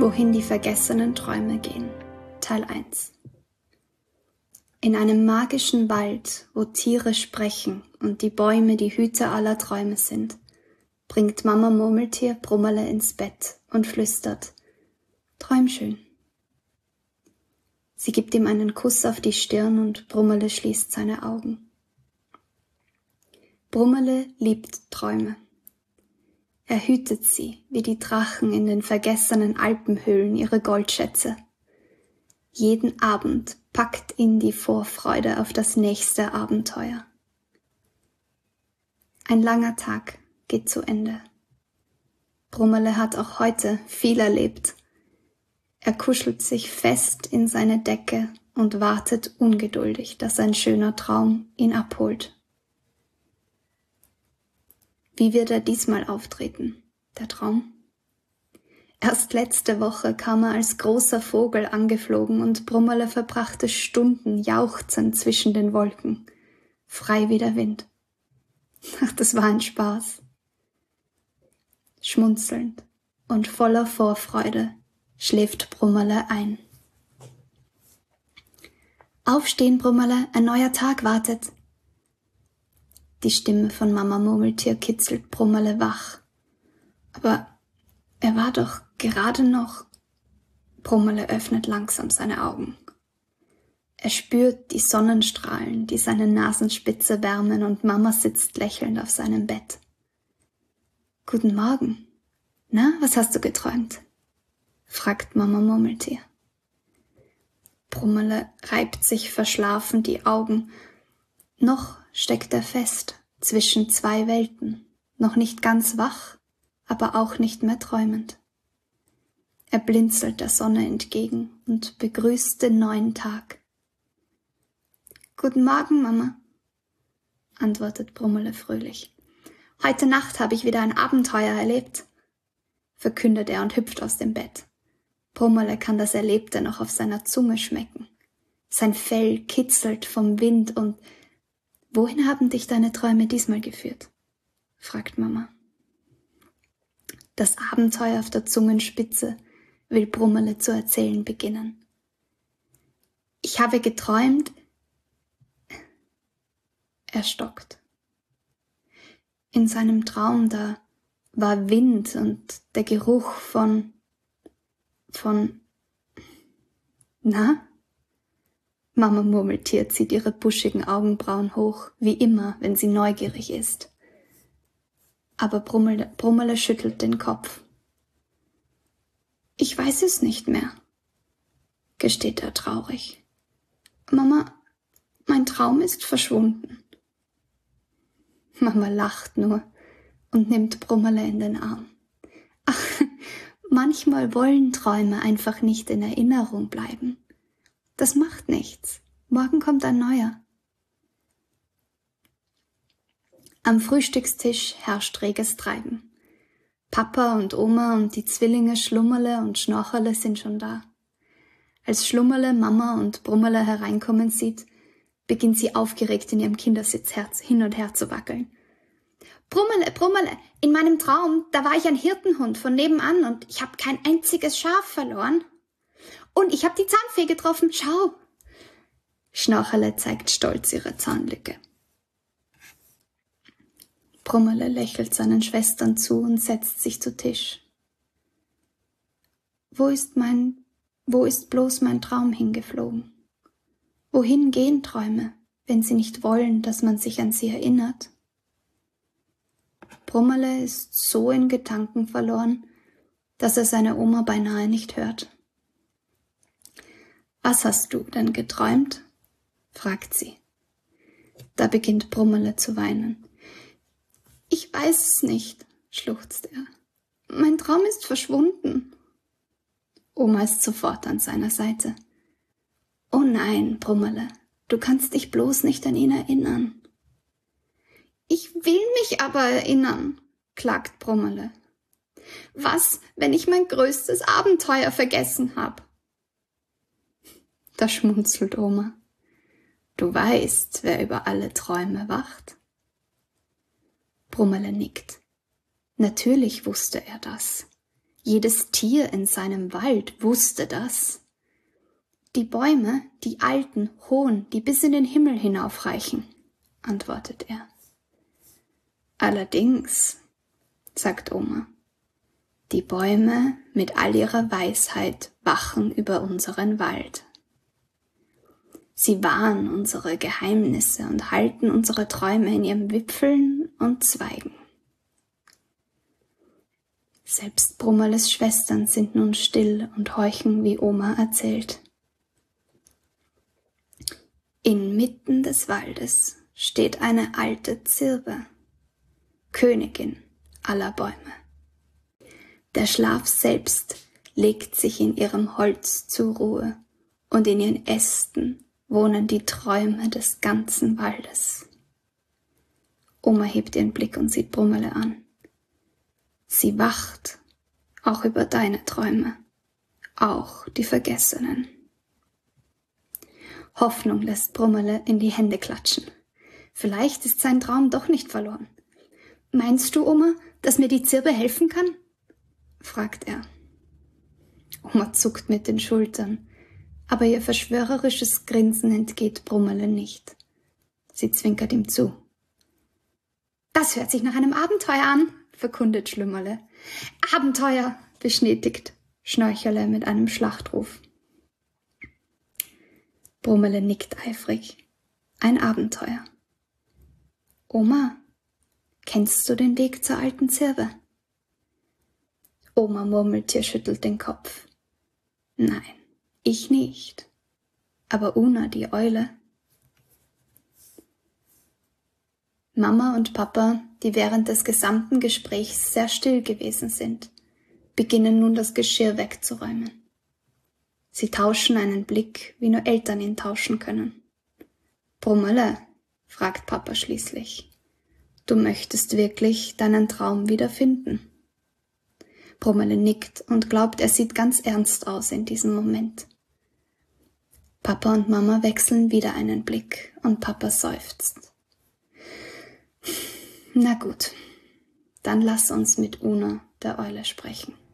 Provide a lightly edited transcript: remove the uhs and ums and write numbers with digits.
Wohin die vergessenen Träume gehen. Teil 1. In einem magischen Wald, wo Tiere sprechen und die Bäume die Hüter aller Träume sind, bringt Mama Murmeltier Brummerle ins Bett und flüstert: Träum schön. Sie gibt ihm einen Kuss auf die Stirn und Brummerle schließt seine Augen. Brummerle liebt Träume. Er hütet sie, wie die Drachen in den vergessenen Alpenhöhlen ihre Goldschätze. Jeden Abend packt ihn die Vorfreude auf das nächste Abenteuer. Ein langer Tag geht zu Ende. Brummerle hat auch heute viel erlebt. Er kuschelt sich fest in seine Decke und wartet ungeduldig, dass ein schöner Traum ihn abholt. Wie wird er diesmal auftreten, der Traum? Erst letzte Woche kam er als großer Vogel angeflogen und Brummerle verbrachte Stunden jauchzend zwischen den Wolken, frei wie der Wind. Ach, das war ein Spaß. Schmunzelnd und voller Vorfreude schläft Brummerle ein. Aufstehen, Brummerle, ein neuer Tag wartet. Die Stimme von Mama Murmeltier kitzelt Brummerle wach. Aber er war doch gerade noch... Brummerle öffnet langsam seine Augen. Er spürt die Sonnenstrahlen, die seine Nasenspitze wärmen, und Mama sitzt lächelnd auf seinem Bett. Guten Morgen. Na, was hast du geträumt? Fragt Mama Murmeltier. Brummerle reibt sich verschlafen die Augen. Noch steckt er fest zwischen zwei Welten, noch nicht ganz wach, aber auch nicht mehr träumend. Er blinzelt der Sonne entgegen und begrüßt den neuen Tag. Guten Morgen, Mama, antwortet Brummerle fröhlich. Heute Nacht habe ich wieder ein Abenteuer erlebt, verkündet er und hüpft aus dem Bett. Brummerle kann das Erlebte noch auf seiner Zunge schmecken. Sein Fell kitzelt vom Wind und »Wohin haben dich deine Träume diesmal geführt?« fragt Mama. Das Abenteuer auf der Zungenspitze will Brummerle zu erzählen beginnen. Ich habe geträumt... Er stockt. In seinem Traum, da war Wind und der Geruch von... Na? Mama Murmeltier zieht ihre buschigen Augenbrauen hoch, wie immer, wenn sie neugierig ist. Aber Brummerle schüttelt den Kopf. Ich weiß es nicht mehr, gesteht er traurig. Mama, mein Traum ist verschwunden. Mama lacht nur und nimmt Brummerle in den Arm. Ach, manchmal wollen Träume einfach nicht in Erinnerung bleiben. Das macht nichts. Morgen kommt ein neuer. Am Frühstückstisch herrscht reges Treiben. Papa und Oma und die Zwillinge Schlummerle und Schnorcherle sind schon da. Als Schlummerle Mama und Brummerle hereinkommen sieht, beginnt sie aufgeregt in ihrem Kindersitz hin und her zu wackeln. Brummerle, Brummerle, in meinem Traum, da war ich ein Hirtenhund von nebenan und ich habe kein einziges Schaf verloren. Und ich habe die Zahnfee getroffen, schau! Schnorcherle zeigt stolz ihre Zahnlücke. Brummerle lächelt seinen Schwestern zu und setzt sich zu Tisch. Wo ist bloß mein Traum hingeflogen? Wohin gehen Träume, wenn sie nicht wollen, dass man sich an sie erinnert? Brummerle ist so in Gedanken verloren, dass er seine Oma beinahe nicht hört. Was hast du denn geträumt? Fragt sie. Da beginnt Brummerle zu weinen. Ich weiß es nicht, schluchzt er. Mein Traum ist verschwunden. Oma ist sofort an seiner Seite. Oh nein, Brummerle, du kannst dich bloß nicht an ihn erinnern. Ich will mich aber erinnern, klagt Brummerle. Was, wenn ich mein größtes Abenteuer vergessen habe? Da schmunzelt Oma. Du weißt, wer über alle Träume wacht? Brummerle nickt. Natürlich wusste er das. Jedes Tier in seinem Wald wusste das. Die Bäume, die alten, hohen, die bis in den Himmel hinaufreichen, antwortet er. Allerdings, sagt Oma, die Bäume mit all ihrer Weisheit wachen über unseren Wald. Sie wahren unsere Geheimnisse und halten unsere Träume in ihren Wipfeln und Zweigen. Selbst Brummerles Schwestern sind nun still und horchen, wie Oma erzählt. Inmitten des Waldes steht eine alte Zirbe, Königin aller Bäume. Der Schlaf selbst legt sich in ihrem Holz zur Ruhe und in ihren Ästen wohnen die Träume des ganzen Waldes. Oma hebt ihren Blick und sieht Brummerle an. Sie wacht auch über deine Träume, auch die Vergessenen. Hoffnung lässt Brummerle in die Hände klatschen. Vielleicht ist sein Traum doch nicht verloren. Meinst du, Oma, dass mir die Zirbe helfen kann? Fragt er. Oma zuckt mit den Schultern, aber ihr verschwörerisches Grinsen entgeht Brummerle nicht. Sie zwinkert ihm zu. Das hört sich nach einem Abenteuer an, verkundet Schlummerle. Abenteuer, bestätigt Schnörcherle mit einem Schlachtruf. Brummerle nickt eifrig. Ein Abenteuer. Oma, kennst du den Weg zur alten Zirbe? Oma Murmeltier schüttelt den Kopf. Nein, ich nicht. Aber Una, die Eule. Mama und Papa, die während des gesamten Gesprächs sehr still gewesen sind, beginnen nun das Geschirr wegzuräumen. Sie tauschen einen Blick, wie nur Eltern ihn tauschen können. Brummerle, fragt Papa schließlich, du möchtest wirklich deinen Traum wiederfinden? Brummerle nickt und glaubt, er sieht ganz ernst aus in diesem Moment. Papa und Mama wechseln wieder einen Blick und Papa seufzt. Na gut, dann lass uns mit Una, der Eule, sprechen.